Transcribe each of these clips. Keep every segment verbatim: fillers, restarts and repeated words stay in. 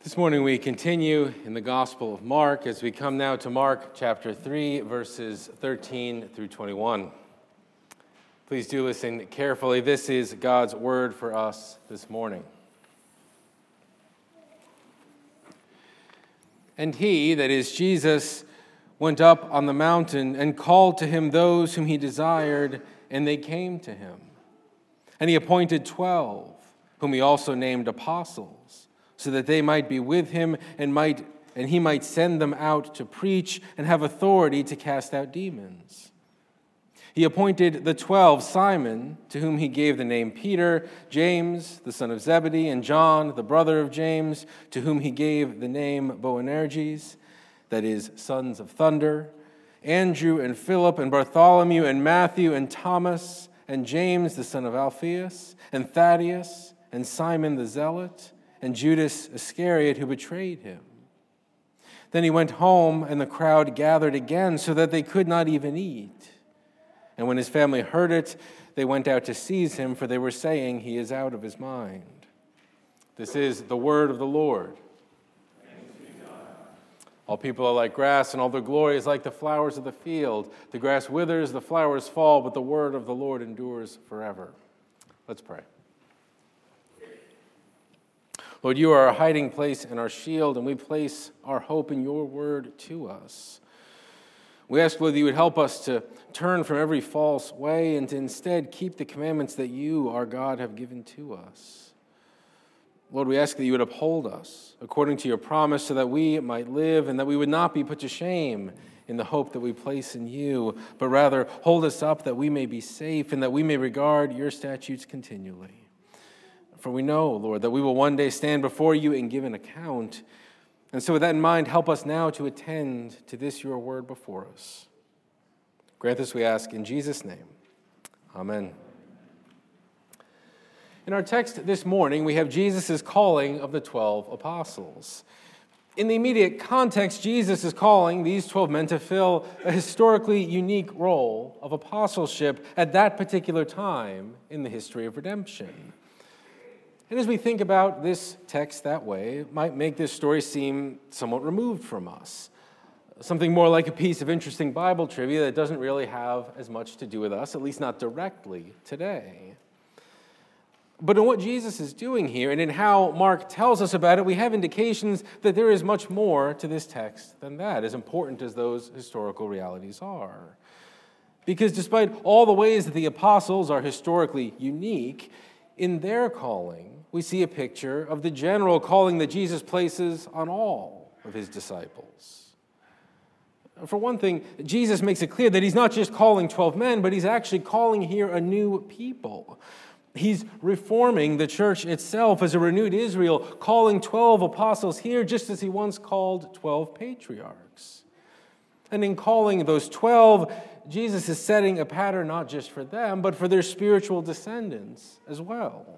This morning we continue in the Gospel of Mark as we come now to Mark chapter three, verses thirteen through twenty-one. Please do listen carefully. This is God's word for us this morning. And he, that is Jesus, went up on the mountain and called to him those whom he desired, and they came to him. And he appointed twelve, whom he also named apostles, so that they might be with him and might and he might send them out to preach and have authority to cast out demons. He appointed the twelve, Simon, to whom he gave the name Peter, James, the son of Zebedee, and John, the brother of James, to whom he gave the name Boanerges, that is, sons of thunder, Andrew and Philip and Bartholomew and Matthew and Thomas and James, the son of Alphaeus, and Thaddeus and Simon the Zealot, and Judas Iscariot, who betrayed him. Then he went home, and the crowd gathered again, so that they could not even eat. And when his family heard it, they went out to seize him, for they were saying, he is out of his mind. This is the word of the Lord. Thanks be to God. All people are like grass, and all their glory is like the flowers of the field. The grass withers, the flowers fall, but the word of the Lord endures forever. Let's pray. Lord, you are our hiding place and our shield, and we place our hope in your word to us. We ask, Lord, that you would help us to turn from every false way and to instead keep the commandments that you, our God, have given to us. Lord, we ask that you would uphold us according to your promise so that we might live and that we would not be put to shame in the hope that we place in you, but rather hold us up that we may be safe and that we may regard your statutes continually. For we know, Lord, that we will one day stand before you and give an account. And so with that in mind, help us now to attend to this your word before us. Grant this, we ask, in Jesus' name. Amen. In our text this morning, we have Jesus' calling of the twelve apostles. In the immediate context, Jesus is calling these twelve men to fill a historically unique role of apostleship at that particular time in the history of redemption. And as we think about this text that way, it might make this story seem somewhat removed from us. Something more like a piece of interesting Bible trivia that doesn't really have as much to do with us, at least not directly today. But in what Jesus is doing here and in how Mark tells us about it, we have indications that there is much more to this text than that, as important as those historical realities are. Because despite all the ways that the apostles are historically unique, in their calling, we see a picture of the general calling that Jesus places on all of his disciples. For one thing, Jesus makes it clear that he's not just calling twelve men, but he's actually calling here a new people. He's reforming the church itself as a renewed Israel, calling twelve apostles here just as he once called twelve patriarchs. And in calling those twelve, Jesus is setting a pattern not just for them, but for their spiritual descendants as well.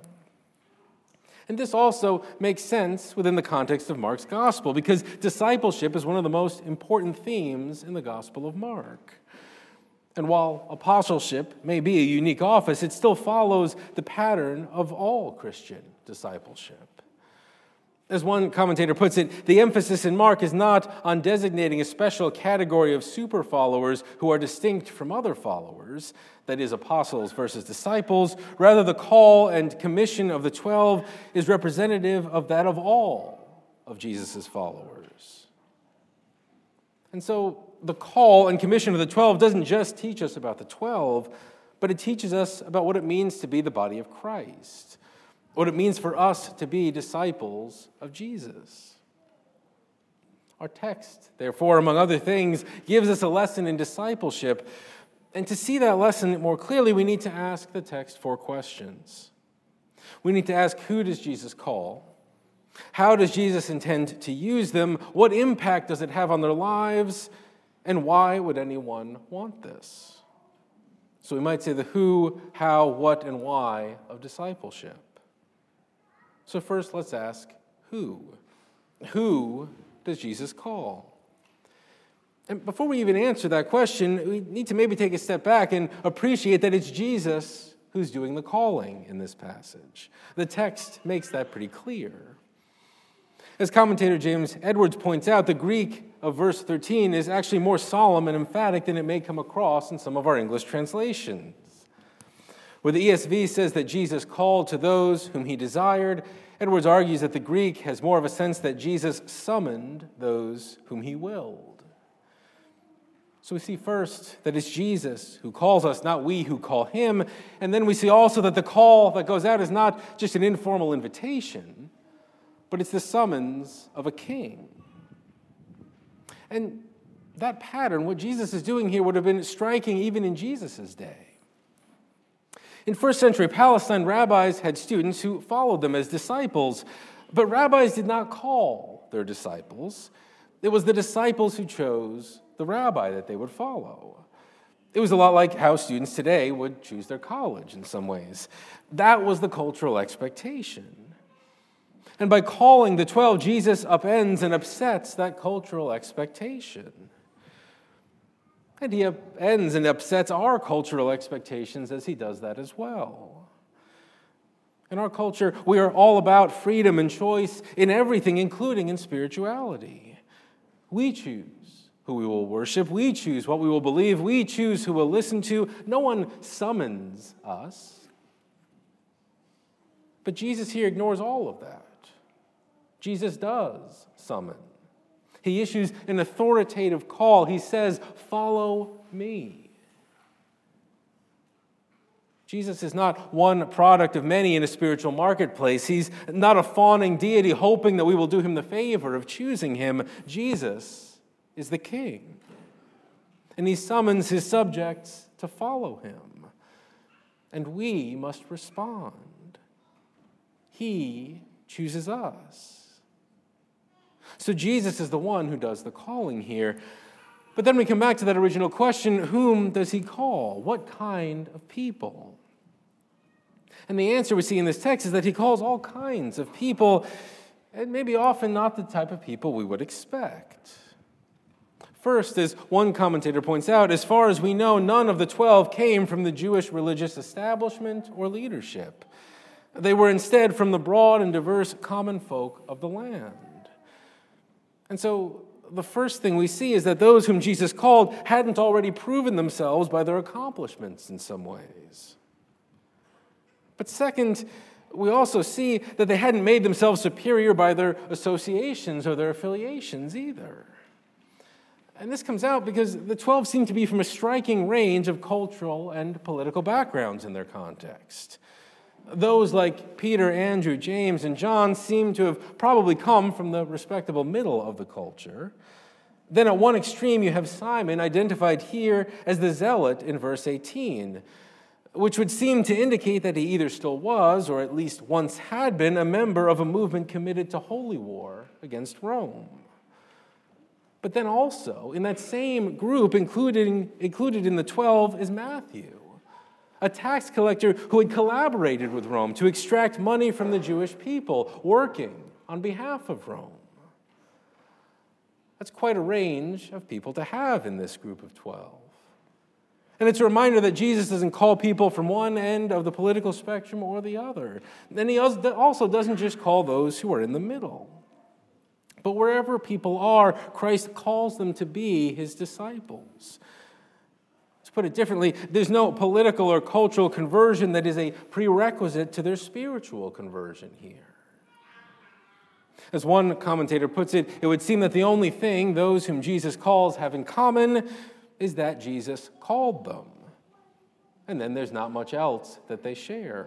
And this also makes sense within the context of Mark's gospel, because discipleship is one of the most important themes in the Gospel of Mark. And while apostleship may be a unique office, it still follows the pattern of all Christian discipleship. As one commentator puts it, the emphasis in Mark is not on designating a special category of super followers who are distinct from other followers, that is, apostles versus disciples. Rather, the call and commission of the twelve is representative of that of all of Jesus' followers. And so the call and commission of the twelve doesn't just teach us about the twelve, but it teaches us about what it means to be the body of Christ. What it means for us to be disciples of Jesus. Our text, therefore, among other things, gives us a lesson in discipleship. And to see that lesson more clearly, we need to ask the text four questions. We need to ask, who does Jesus call? How does Jesus intend to use them? What impact does it have on their lives? And why would anyone want this? So we might say the who, how, what, and why of discipleship. So first, let's ask, who? Who does Jesus call? And before we even answer that question, we need to maybe take a step back and appreciate that it's Jesus who's doing the calling in this passage. The text makes that pretty clear. As commentator James Edwards points out, the Greek of verse thirteen is actually more solemn and emphatic than it may come across in some of our English translations. Where the E S V says that Jesus called to those whom he desired, Edwards argues that the Greek has more of a sense that Jesus summoned those whom he willed. So we see first that it's Jesus who calls us, not we who call him. And then we see also that the call that goes out is not just an informal invitation, but it's the summons of a king. And that pattern, what Jesus is doing here, would have been striking even in Jesus' day. In first century Palestine, rabbis had students who followed them as disciples, but rabbis did not call their disciples. It was the disciples who chose the rabbi that they would follow. It was a lot like how students today would choose their college in some ways. That was the cultural expectation. And by calling the twelve, Jesus upends and upsets that cultural expectation. And he ends and upsets our cultural expectations as he does that as well. In our culture, we are all about freedom and choice in everything, including in spirituality. We choose who we will worship. We choose what we will believe. We choose who we'll listen to. No one summons us. But Jesus here ignores all of that. Jesus does summon. He issues an authoritative call. He says, "Follow me." Jesus is not one product of many in a spiritual marketplace. He's not a fawning deity hoping that we will do him the favor of choosing him. Jesus is the king. And he summons his subjects to follow him. And we must respond. He chooses us. So Jesus is the one who does the calling here. But then we come back to that original question, whom does he call? What kind of people? And the answer we see in this text is that he calls all kinds of people, and maybe often not the type of people we would expect. First, as one commentator points out, as far as we know, none of the twelve came from the Jewish religious establishment or leadership. They were instead from the broad and diverse common folk of the land. And so the first thing we see is that those whom Jesus called hadn't already proven themselves by their accomplishments in some ways. But second, we also see that they hadn't made themselves superior by their associations or their affiliations either. And this comes out because the twelve seem to be from a striking range of cultural and political backgrounds in their context. Those like Peter, Andrew, James, and John seem to have probably come from the respectable middle of the culture. Then at one extreme, you have Simon, identified here as the zealot in verse eighteen, which would seem to indicate that he either still was, or at least once had been, a member of a movement committed to holy war against Rome. But then also, in that same group, included, included in the twelve, is Matthew, a tax collector who had collaborated with Rome to extract money from the Jewish people, working on behalf of Rome. That's quite a range of people to have in this group of twelve. And it's a reminder that Jesus doesn't call people from one end of the political spectrum or the other. And he also doesn't just call those who are in the middle. But wherever people are, Christ calls them to be his disciples. To put it differently, there's no political or cultural conversion that is a prerequisite to their spiritual conversion here. As one commentator puts it, it would seem that the only thing those whom Jesus calls have in common is that Jesus called them. And then there's not much else that they share.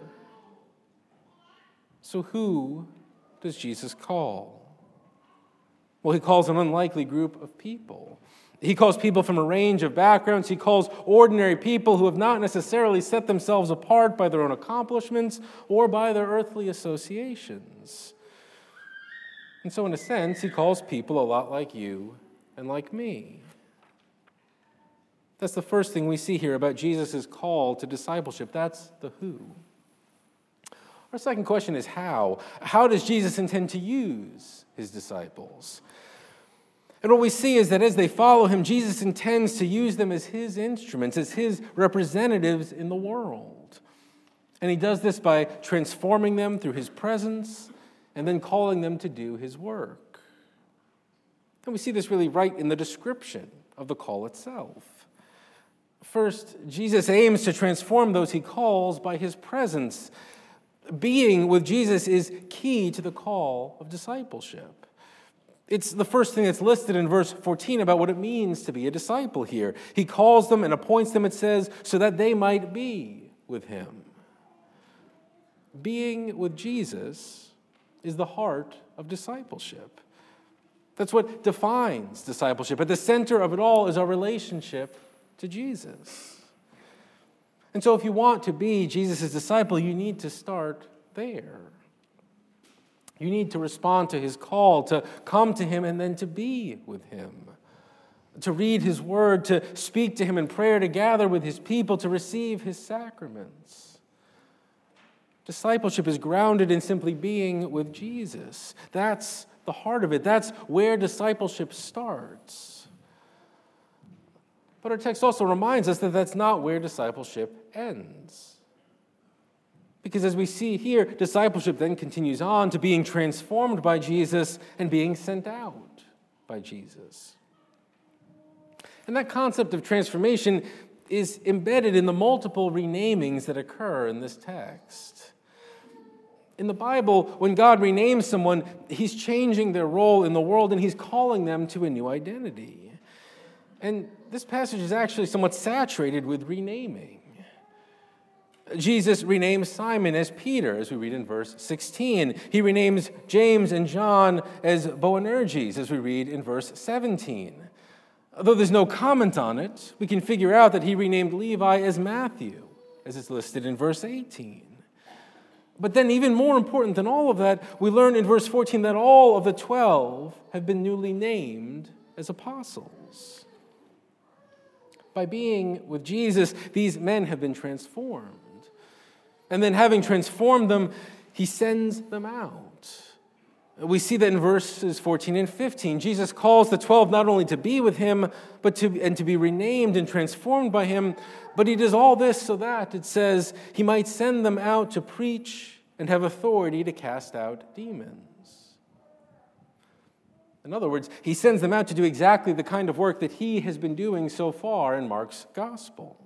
So who does Jesus call? Well, he calls an unlikely group of people. He calls people from a range of backgrounds. He calls ordinary people who have not necessarily set themselves apart by their own accomplishments or by their earthly associations. And so in a sense, he calls people a lot like you and like me. That's the first thing we see here about Jesus' call to discipleship. That's the who. Our second question is how. How does Jesus intend to use his disciples? And what we see is that as they follow him, Jesus intends to use them as his instruments, as his representatives in the world. And he does this by transforming them through his presence and then calling them to do his work. And we see this really right in the description of the call itself. First, Jesus aims to transform those he calls by his presence. Being with Jesus is key to the call of discipleship. It's the first thing that's listed in verse fourteen about what it means to be a disciple here. He calls them and appoints them, it says, so that they might be with him. Being with Jesus is the heart of discipleship. That's what defines discipleship. At the center of it all is our relationship to Jesus. And so if you want to be Jesus' disciple, you need to start there. You need to respond to his call, to come to him and then to be with him, to read his word, to speak to him in prayer, to gather with his people, to receive his sacraments. Discipleship is grounded in simply being with Jesus. That's the heart of it. That's where discipleship starts. But our text also reminds us that that's not where discipleship ends. Because as we see here, discipleship then continues on to being transformed by Jesus and being sent out by Jesus. And that concept of transformation is embedded in the multiple renamings that occur in this text. In the Bible, when God renames someone, he's changing their role in the world and he's calling them to a new identity. And this passage is actually somewhat saturated with renaming. Jesus renames Simon as Peter, as we read in verse sixteen. He renames James and John as Boanerges, as we read in verse seventeen. Though there's no comment on it, we can figure out that he renamed Levi as Matthew, as it's listed in verse eighteen. But then even more important than all of that, we learn in verse fourteen that all of the twelve have been newly named as apostles. By being with Jesus, these men have been transformed. And then having transformed them, he sends them out. We see that in verses fourteen and fifteen. Jesus calls the twelve not only to be with him, but to and to be renamed and transformed by him, but he does all this so that, it says, he might send them out to preach and have authority to cast out demons. In other words, he sends them out to do exactly the kind of work that he has been doing so far in Mark's gospel,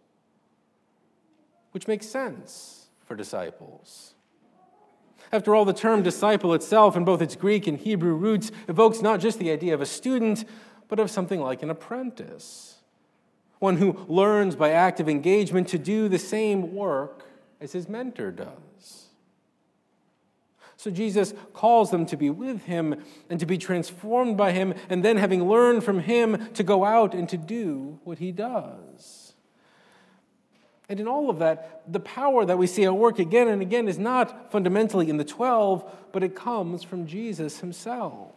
which makes sense for disciples. After all, the term disciple itself, in both its Greek and Hebrew roots, evokes not just the idea of a student, but of something like an apprentice, one who learns by active engagement to do the same work as his mentor does. So Jesus calls them to be with him and to be transformed by him, and then having learned from him to go out and to do what he does. And in all of that, the power that we see at work again and again is not fundamentally in the twelve, but it comes from Jesus himself.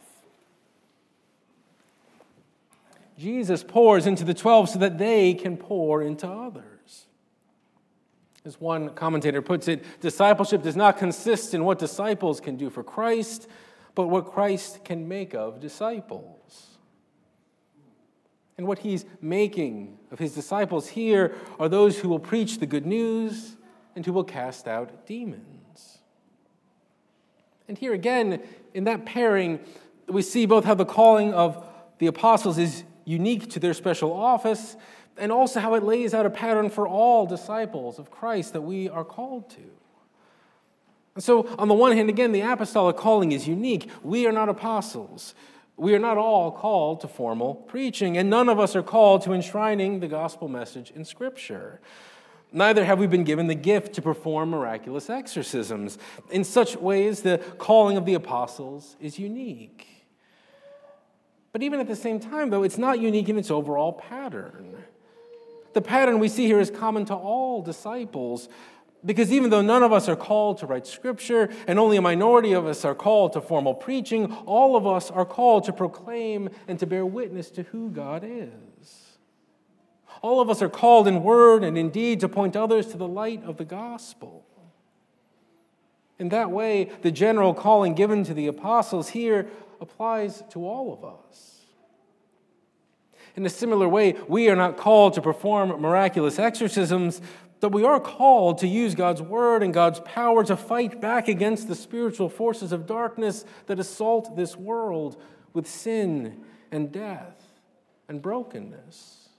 Jesus pours into the twelve so that they can pour into others. As one commentator puts it, discipleship does not consist in what disciples can do for Christ, but what Christ can make of disciples. And what he's making of his disciples here are those who will preach the good news and who will cast out demons. And here again, in that pairing, we see both how the calling of the apostles is unique to their special office, and also how it lays out a pattern for all disciples of Christ that we are called to. And so, on the one hand, again, the apostolic calling is unique. We are not apostles. We are not all called to formal preaching, and none of us are called to enshrining the gospel message in Scripture. Neither have we been given the gift to perform miraculous exorcisms. In such ways, the calling of the apostles is unique. But even at the same time, though, it's not unique in its overall pattern. The pattern we see here is common to all disciples, because even though none of us are called to write Scripture, and only a minority of us are called to formal preaching, all of us are called to proclaim and to bear witness to who God is. All of us are called in word and in deed to point others to the light of the gospel. In that way, the general calling given to the apostles here applies to all of us. In a similar way, we are not called to perform miraculous exorcisms, that we are called to use God's word and God's power to fight back against the spiritual forces of darkness that assault this world with sin and death and brokenness.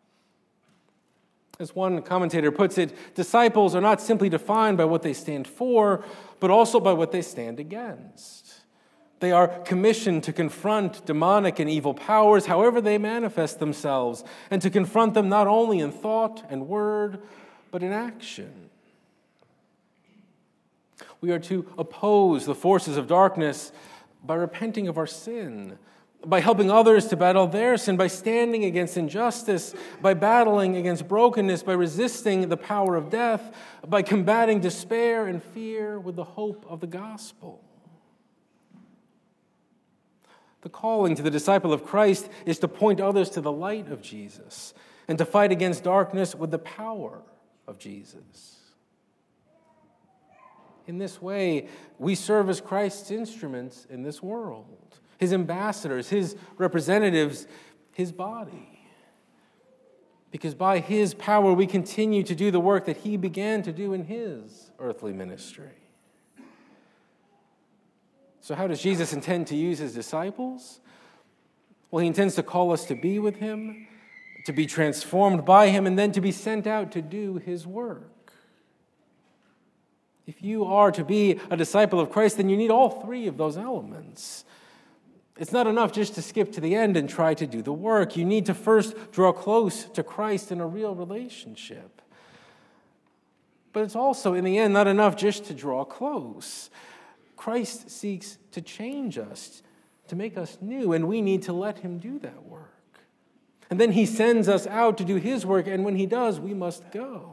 As one commentator puts it, disciples are not simply defined by what they stand for, but also by what they stand against. They are commissioned to confront demonic and evil powers however they manifest themselves, and to confront them not only in thought and word, but in action. We are to oppose the forces of darkness by repenting of our sin, by helping others to battle their sin, by standing against injustice, by battling against brokenness, by resisting the power of death, by combating despair and fear with the hope of the gospel. The calling to the disciple of Christ is to point others to the light of Jesus and to fight against darkness with the power of Jesus. In this way, we serve as Christ's instruments in this world, his ambassadors, his representatives, his body. Because by his power, we continue to do the work that he began to do in his earthly ministry. So how does Jesus intend to use his disciples? Well, he intends to call us to be with him, to be transformed by him, and then to be sent out to do his work. If you are to be a disciple of Christ, then you need all three of those elements. It's not enough just to skip to the end and try to do the work. You need to first draw close to Christ in a real relationship. But it's also, in the end, not enough just to draw close. Christ seeks to change us, to make us new, and we need to let him do that work. And then he sends us out to do his work, and when he does, we must go.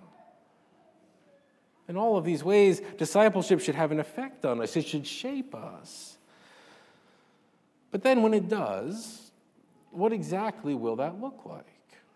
In all of these ways, discipleship should have an effect on us. It should shape us. But then when it does, what exactly will that look like?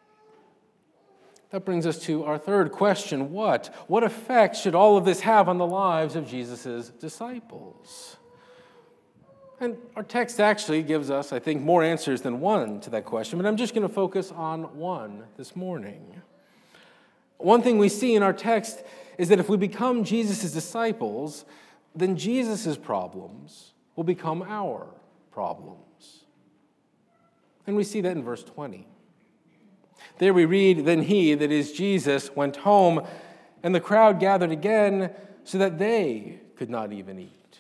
That brings us to our third question. What? What effect should all of this have on the lives of Jesus' disciples? And our text actually gives us, I think, more answers than one to that question, but I'm just going to focus on one this morning. One thing we see in our text is that if we become Jesus' disciples, then Jesus' problems will become our problems. And we see that in verse twenty. There we read, "Then he," that is Jesus, "went home, and the crowd gathered again, so that they could not even eat."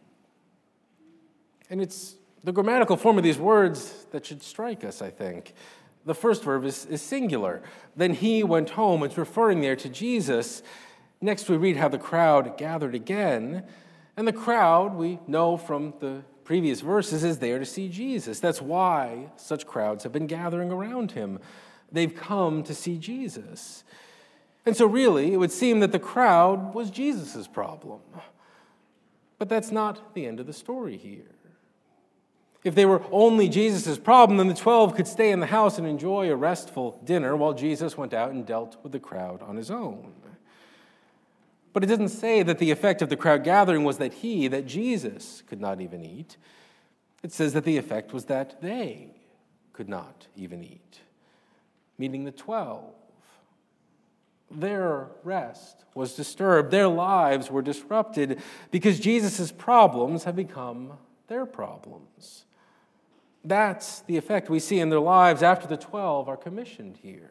And it's the grammatical form of these words that should strike us, I think. The first verb is, is singular. Then he went home. It's referring there to Jesus. Next we read how the crowd gathered again. And the crowd, we know from the previous verses, is there to see Jesus. That's why such crowds have been gathering around him. They've come to see Jesus. And so really, it would seem that the crowd was Jesus' problem. But that's not the end of the story here. If they were only Jesus' problem, then the twelve could stay in the house and enjoy a restful dinner while Jesus went out and dealt with the crowd on his own. But it doesn't say that the effect of the crowd gathering was that he, that Jesus, could not even eat. It says that the effect was that they could not even eat. Meaning the twelve. Their rest was disturbed. Their lives were disrupted because Jesus' problems have become their problems. That's the effect we see in their lives after the twelve are commissioned here.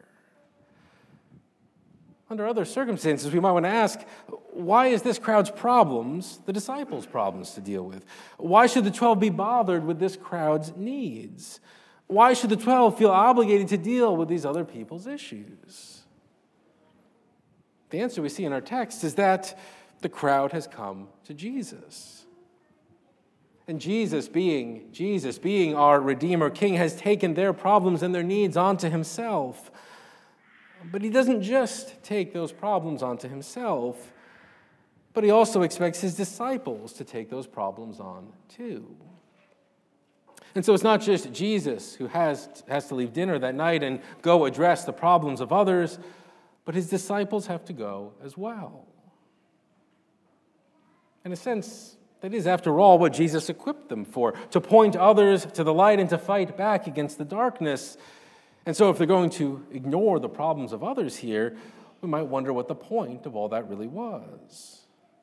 Under other circumstances, we might want to ask, why is this crowd's problems the disciples' problems to deal with? Why should the twelve be bothered with this crowd's needs? Why should the twelve feel obligated to deal with these other people's issues? The answer we see in our text is that the crowd has come to Jesus. And Jesus, being Jesus, being our Redeemer King, has taken their problems and their needs onto himself. But he doesn't just take those problems onto himself, but he also expects his disciples to take those problems on too. And so it's not just Jesus who has, has to leave dinner that night and go address the problems of others, but his disciples have to go as well. In a sense, that is, after all, what Jesus equipped them for, to point others to the light and to fight back against the darkness. And so if they're going to ignore the problems of others here, we might wonder what the point of all that really was.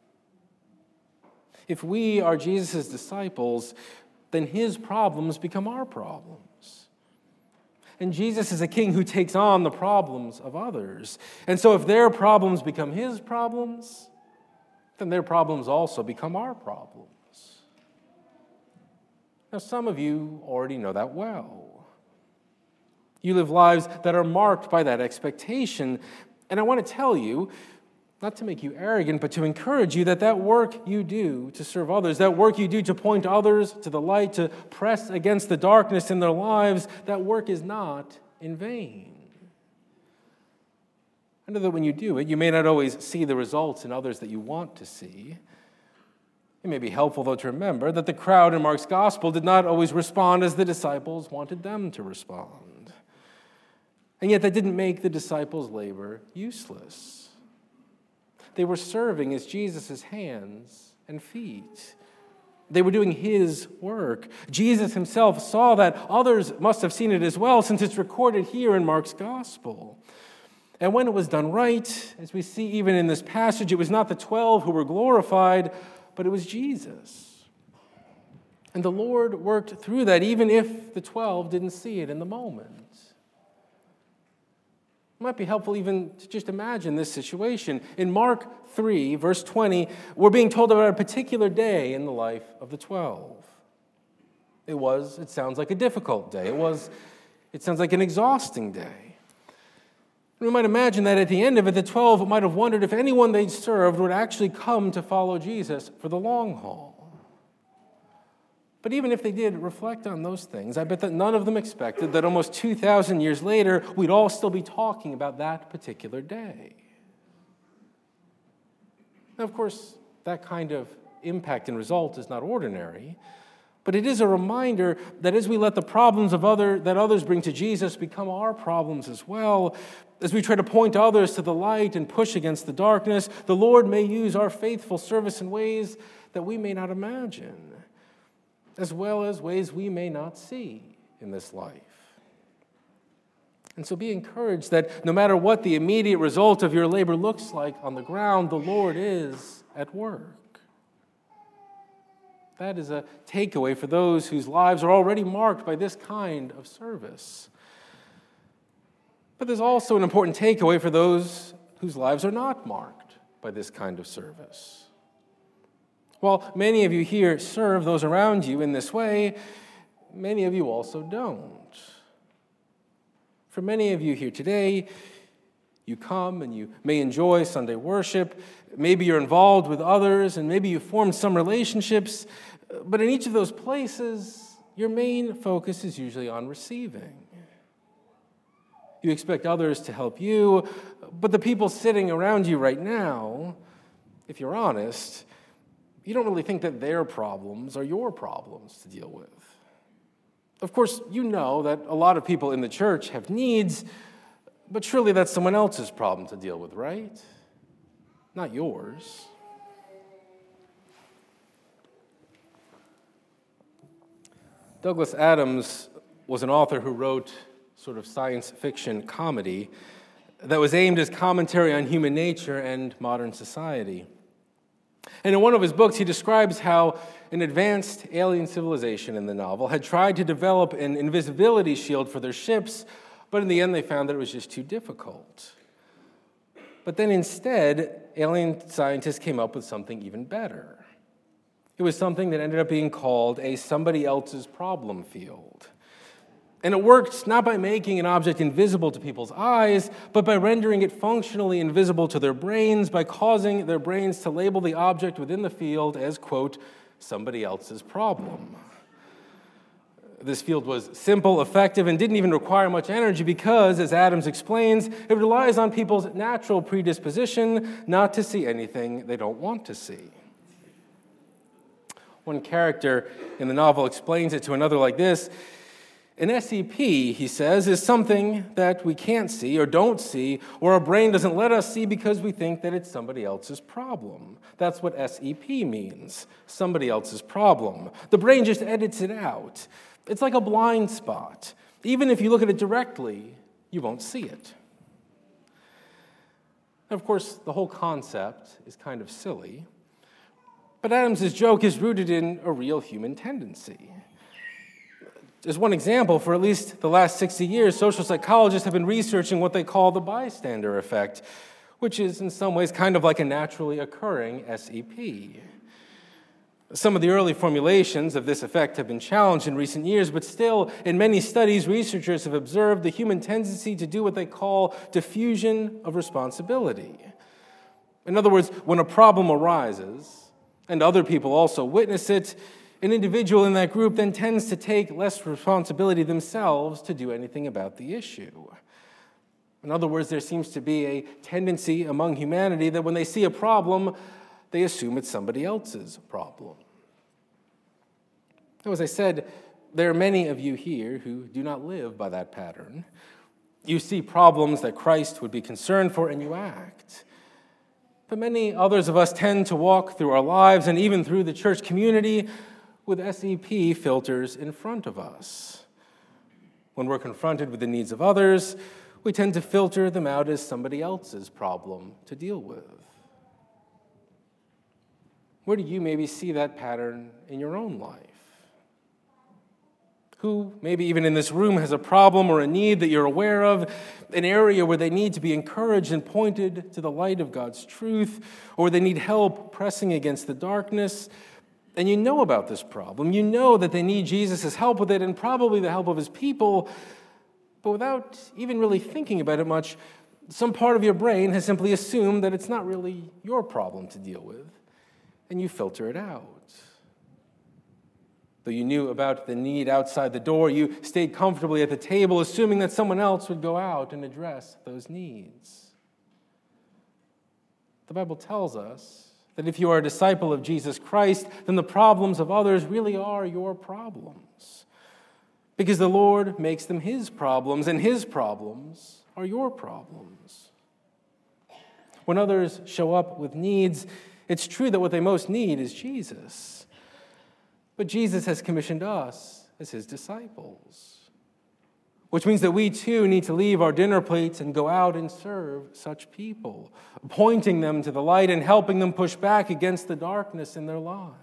If we are Jesus' disciples, then his problems become our problems. And Jesus is a king who takes on the problems of others. And so if their problems become his problems, then their problems also become our problems. Now, some of you already know that well. You live lives that are marked by that expectation. And I want to tell you, not to make you arrogant, but to encourage you that that work you do to serve others, that work you do to point others to the light, to press against the darkness in their lives, that work is not in vain. I know that when you do it, you may not always see the results in others that you want to see. It may be helpful, though, to remember that the crowd in Mark's gospel did not always respond as the disciples wanted them to respond. And yet that didn't make the disciples' labor useless. They were serving as Jesus' hands and feet. They were doing his work. Jesus himself saw that. Others must have seen it as well, since it's recorded here in Mark's gospel. And when it was done right, as we see even in this passage, it was not the twelve who were glorified, but it was Jesus. And the Lord worked through that, even if the twelve didn't see it in the moment. It might be helpful even to just imagine this situation. In Mark three, verse twenty, we're being told about a particular day in the life of the twelve. It was, it sounds like a difficult day. It was, it sounds like an exhausting day. We might imagine that at the end of it, the twelve might have wondered if anyone they'd served would actually come to follow Jesus for the long haul. But even if they did reflect on those things, I bet that none of them expected that almost two thousand years later, we'd all still be talking about that particular day. Now, of course, that kind of impact and result is not ordinary, but it is a reminder that as we let the problems of other that others bring to Jesus become our problems as well, as we try to point others to the light and push against the darkness, the Lord may use our faithful service in ways that we may not imagine, as well as ways we may not see in this life. And so be encouraged that no matter what the immediate result of your labor looks like on the ground, the Lord is at work. That is a takeaway for those whose lives are already marked by this kind of service. But there's also an important takeaway for those whose lives are not marked by this kind of service. While many of you here serve those around you in this way, many of you also don't. For many of you here today, you come and you may enjoy Sunday worship. Maybe you're involved with others, and maybe you formed some relationships. But in each of those places, your main focus is usually on receiving. You expect others to help you, but the people sitting around you right now, if you're honest, you don't really think that their problems are your problems to deal with. Of course, you know that a lot of people in the church have needs, but surely that's someone else's problem to deal with, right? Not yours. Douglas Adams was an author who wrote sort of science fiction comedy that was aimed as commentary on human nature and modern society. And in one of his books, he describes how an advanced alien civilization in the novel had tried to develop an invisibility shield for their ships, but in the end they found that it was just too difficult. But then instead, alien scientists came up with something even better. It was something that ended up being called a somebody else's problem field. And it worked not by making an object invisible to people's eyes, but by rendering it functionally invisible to their brains, by causing their brains to label the object within the field as, quote, somebody else's problem. This field was simple, effective, and didn't even require much energy because, as Adams explains, it relies on people's natural predisposition not to see anything they don't want to see. One character in the novel explains it to another like this. An S E P, he says, is something that we can't see or don't see, or our brain doesn't let us see because we think that it's somebody else's problem. That's what S E P means, somebody else's problem. The brain just edits it out. It's like a blind spot. Even if you look at it directly, you won't see it. And of course, the whole concept is kind of silly, but Adams's joke is rooted in a real human tendency. As one example, for at least the last sixty years, social psychologists have been researching what they call the bystander effect, which is in some ways kind of like a naturally occurring S E P. Some of the early formulations of this effect have been challenged in recent years, but still, in many studies, researchers have observed the human tendency to do what they call diffusion of responsibility. In other words, when a problem arises, and other people also witness it, an individual in that group then tends to take less responsibility themselves to do anything about the issue. In other words, there seems to be a tendency among humanity that when they see a problem, they assume it's somebody else's problem. Now, as I said, there are many of you here who do not live by that pattern. You see problems that Christ would be concerned for, and you act. But many others of us tend to walk through our lives and even through the church community with S E P filters in front of us. When we're confronted with the needs of others, we tend to filter them out as somebody else's problem to deal with. Where do you maybe see that pattern in your own life? Who, maybe even in this room, has a problem or a need that you're aware of, an area where they need to be encouraged and pointed to the light of God's truth, or they need help pressing against the darkness, and you know about this problem. You know that they need Jesus' help with it and probably the help of his people, but without even really thinking about it much, some part of your brain has simply assumed that it's not really your problem to deal with, and you filter it out. Though you knew about the need outside the door, you stayed comfortably at the table, assuming that someone else would go out and address those needs. The Bible tells us that if you are a disciple of Jesus Christ, then the problems of others really are your problems, because the Lord makes them his problems, and his problems are your problems. When others show up with needs, it's true that what they most need is Jesus. But Jesus has commissioned us as his disciples, which means that we too need to leave our dinner plates and go out and serve such people, pointing them to the light and helping them push back against the darkness in their lives.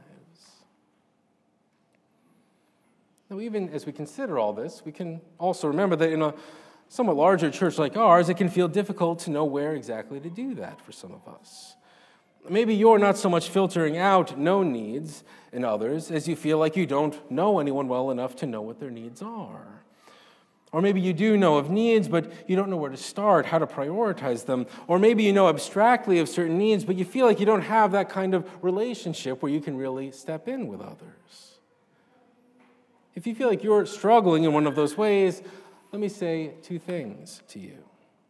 Now, even as we consider all this, we can also remember that in a somewhat larger church like ours, it can feel difficult to know where exactly to do that for some of us. Maybe you're not so much filtering out known needs in others as you feel like you don't know anyone well enough to know what their needs are. Or maybe you do know of needs, but you don't know where to start, how to prioritize them. Or maybe you know abstractly of certain needs, but you feel like you don't have that kind of relationship where you can really step in with others. If you feel like you're struggling in one of those ways, let me say two things to you.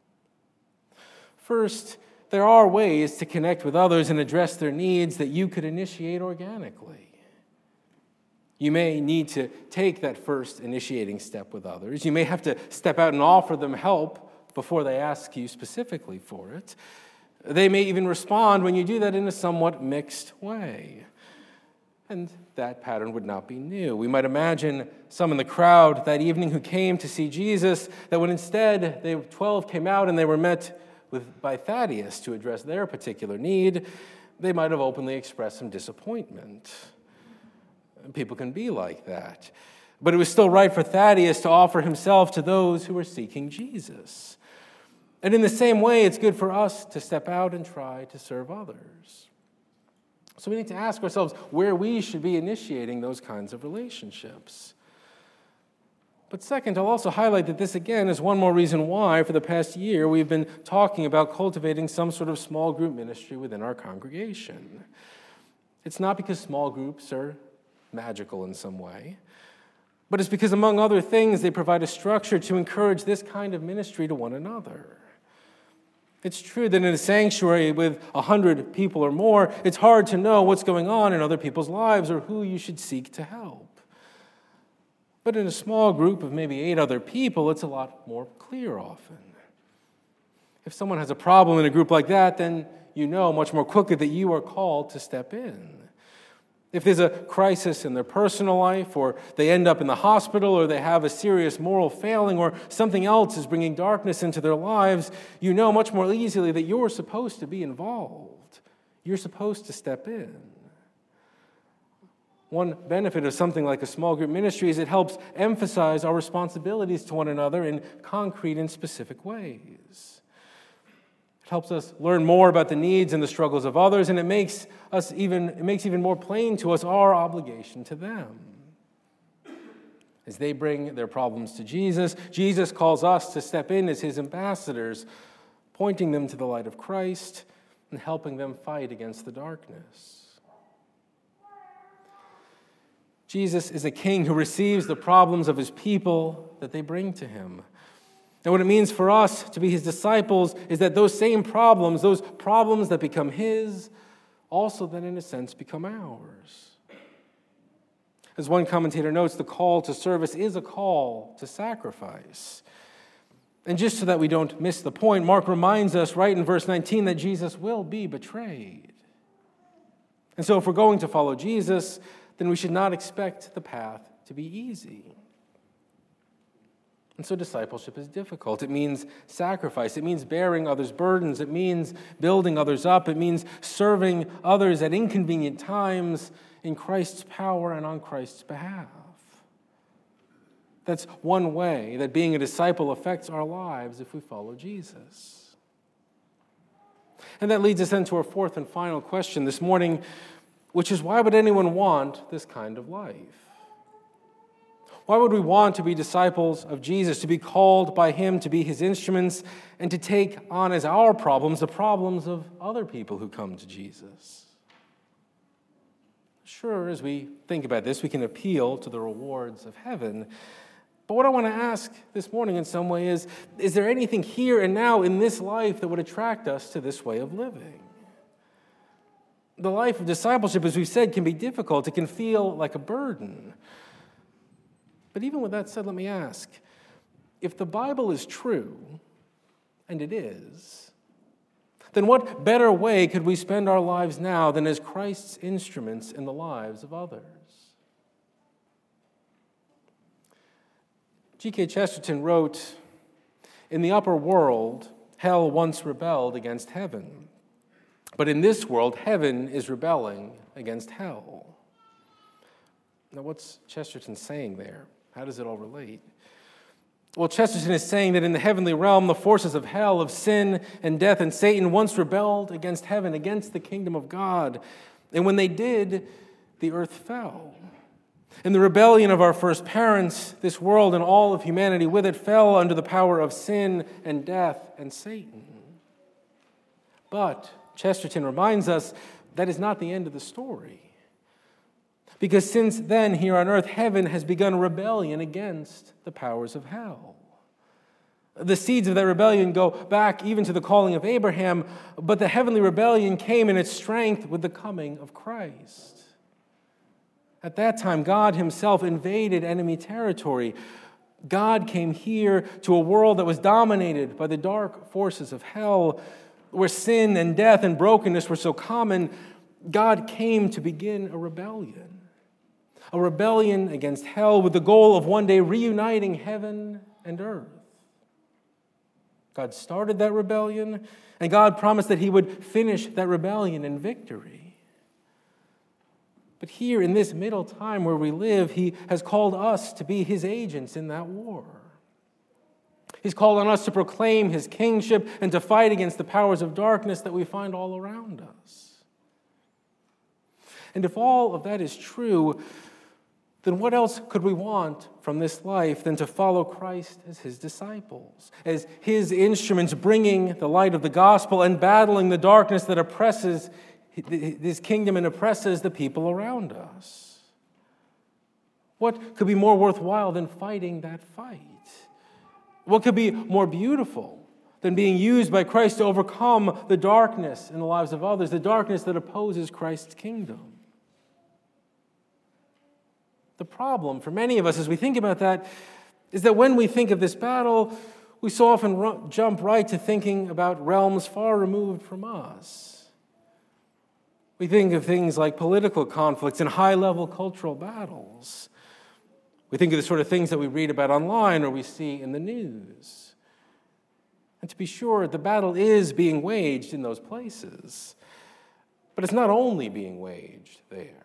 First, there are ways to connect with others and address their needs that you could initiate organically. You may need to take that first initiating step with others. You may have to step out and offer them help before they ask you specifically for it. They may even respond when you do that in a somewhat mixed way. And that pattern would not be new. We might imagine some in the crowd that evening who came to see Jesus, that when instead the twelve came out and they were met with by Thaddeus to address their particular need, they might have openly expressed some disappointment. People can be like that. But it was still right for Thaddeus to offer himself to those who were seeking Jesus. And in the same way, it's good for us to step out and try to serve others. So we need to ask ourselves where we should be initiating those kinds of relationships. But second, I'll also highlight that this, again, is one more reason why, for the past year, we've been talking about cultivating some sort of small group ministry within our congregation. It's not because small groups are magical in some way, but it's because, among other things, they provide a structure to encourage this kind of ministry to one another. It's true that in a sanctuary with a hundred people or more, it's hard to know what's going on in other people's lives or who you should seek to help. But in a small group of maybe eight other people, it's a lot more clear often. If someone has a problem in a group like that, then you know much more quickly that you are called to step in. If there's a crisis in their personal life, or they end up in the hospital, or they have a serious moral failing, or something else is bringing darkness into their lives, you know much more easily that you're supposed to be involved. You're supposed to step in. One benefit of something like a small group ministry is it helps emphasize our responsibilities to one another in concrete and specific ways. It helps us learn more about the needs and the struggles of others, and it makes us even it makes even more plain to us our obligation to them. As they bring their problems to Jesus, Jesus calls us to step in as his ambassadors, pointing them to the light of Christ and helping them fight against the darkness. Jesus is a king who receives the problems of his people that they bring to him. And what it means for us to be his disciples is that those same problems, those problems that become his, also then in a sense become ours. As one commentator notes, the call to service is a call to sacrifice. And just so that we don't miss the point, Mark reminds us right in verse nineteen that Jesus will be betrayed. And so if we're going to follow Jesus, then we should not expect the path to be easy. And so discipleship is difficult. It means sacrifice. It means bearing others' burdens. It means building others up. It means serving others at inconvenient times in Christ's power and on Christ's behalf. That's one way that being a disciple affects our lives if we follow Jesus. And that leads us then to our fourth and final question this morning, which is, why would anyone want this kind of life? Why would we want to be disciples of Jesus, to be called by him to be his instruments, and to take on as our problems the problems of other people who come to Jesus? Sure, as we think about this, we can appeal to the rewards of heaven. But what I want to ask this morning in some way is, is there anything here and now in this life that would attract us to this way of living? The life of discipleship, as we've said, can be difficult. It can feel like a burden. But even with that said, let me ask, if the Bible is true, and it is, then what better way could we spend our lives now than as Christ's instruments in the lives of others? G K Chesterton wrote, "In the upper world, hell once rebelled against heaven. But in this world, heaven is rebelling against hell." Now, what's Chesterton saying there? How does it all relate? Well, Chesterton is saying that in the heavenly realm, the forces of hell, of sin and death and Satan once rebelled against heaven, against the kingdom of God. And when they did, the earth fell. In the rebellion of our first parents, this world and all of humanity with it fell under the power of sin and death and Satan. But Chesterton reminds us that is not the end of the story. Because since then, here on earth, heaven has begun a rebellion against the powers of hell. The seeds of that rebellion go back even to the calling of Abraham, but the heavenly rebellion came in its strength with the coming of Christ. At that time, God himself invaded enemy territory. God came here to a world that was dominated by the dark forces of hell, where sin and death and brokenness were so common. God came to begin a rebellion. A rebellion against hell with the goal of one day reuniting heaven and earth. God started that rebellion, and God promised that he would finish that rebellion in victory. But here in this middle time where we live, he has called us to be his agents in that war. He's called on us to proclaim his kingship and to fight against the powers of darkness that we find all around us. And if all of that is true, then what else could we want from this life than to follow Christ as his disciples, as his instruments bringing the light of the gospel and battling the darkness that oppresses his kingdom and oppresses the people around us? What could be more worthwhile than fighting that fight? What could be more beautiful than being used by Christ to overcome the darkness in the lives of others, the darkness that opposes Christ's kingdom? The problem for many of us as we think about that is that when we think of this battle, we so often ru- jump right to thinking about realms far removed from us. We think of things like political conflicts and high-level cultural battles. We think of the sort of things that we read about online or we see in the news. And to be sure, the battle is being waged in those places. But it's not only being waged there.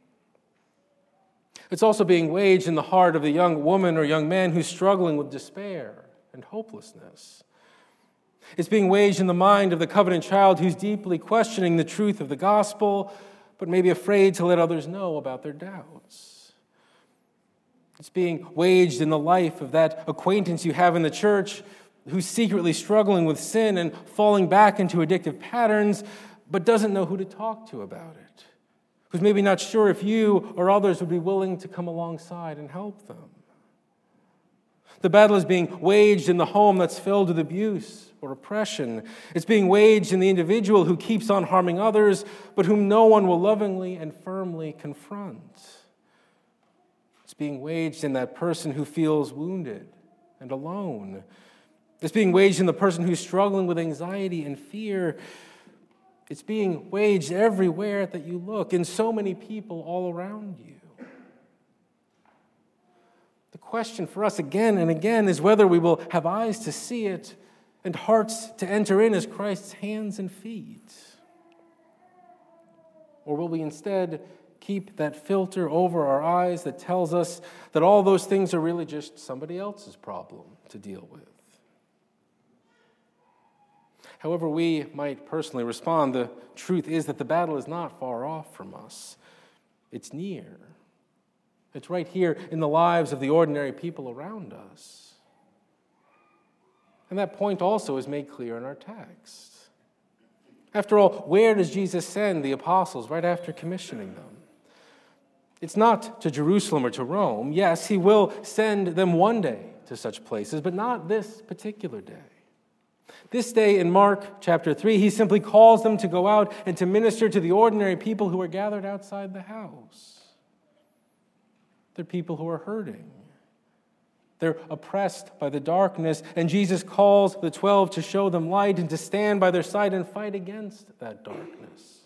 It's also being waged in the heart of the young woman or young man who's struggling with despair and hopelessness. It's being waged in the mind of the covenant child who's deeply questioning the truth of the gospel, but maybe afraid to let others know about their doubts. It's being waged in the life of that acquaintance you have in the church who's secretly struggling with sin and falling back into addictive patterns, but doesn't know who to talk to about it, who's maybe not sure if you or others would be willing to come alongside and help them. The battle is being waged in the home that's filled with abuse or oppression. It's being waged in the individual who keeps on harming others, but whom no one will lovingly and firmly confront. It's being waged in that person who feels wounded and alone. It's being waged in the person who's struggling with anxiety and fear. It's being waged everywhere that you look, in so many people all around you. The question for us again and again is whether we will have eyes to see it and hearts to enter in as Christ's hands and feet. Or will we instead keep that filter over our eyes that tells us that all those things are really just somebody else's problem to deal with? However we might personally respond, the truth is that the battle is not far off from us. It's near. It's right here in the lives of the ordinary people around us. And that point also is made clear in our text. After all, where does Jesus send the apostles right after commissioning them? It's not to Jerusalem or to Rome. Yes, he will send them one day to such places, but not this particular day. This day in Mark chapter three, he simply calls them to go out and to minister to the ordinary people who are gathered outside the house. They're people who are hurting. They're oppressed by the darkness, and Jesus calls the twelve to show them light and to stand by their side and fight against that darkness.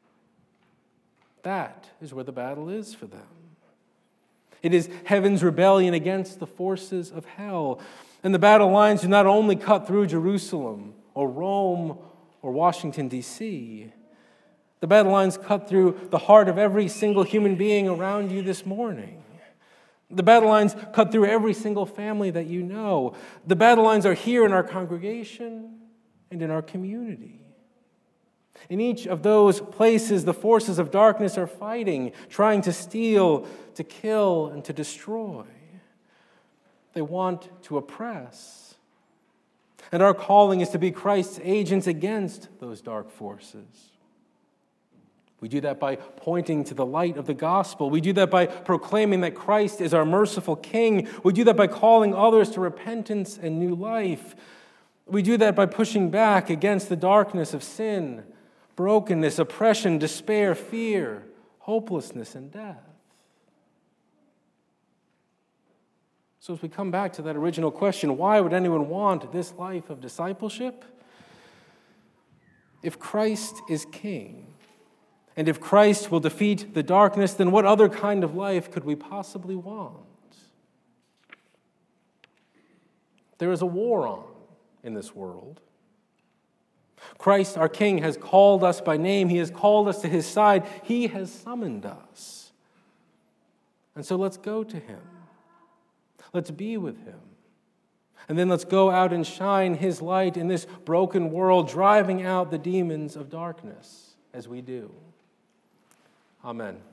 That is where the battle is for them. It is heaven's rebellion against the forces of hell. And the battle lines do not only cut through Jerusalem or Rome or Washington, D C The battle lines cut through the heart of every single human being around you this morning. The battle lines cut through every single family that you know. The battle lines are here in our congregation and in our community. In each of those places, the forces of darkness are fighting, trying to steal, to kill, and to destroy. They want to oppress. And our calling is to be Christ's agents against those dark forces. We do that by pointing to the light of the gospel. We do that by proclaiming that Christ is our merciful King. We do that by calling others to repentance and new life. We do that by pushing back against the darkness of sin, brokenness, oppression, despair, fear, hopelessness, and death. So as we come back to that original question, why would anyone want this life of discipleship? If Christ is King, and if Christ will defeat the darkness, then what other kind of life could we possibly want? There is a war on in this world. Christ, our King, has called us by name. He has called us to his side. He has summoned us. And so let's go to him. Let's be with him. And then let's go out and shine his light in this broken world, driving out the demons of darkness as we do. Amen.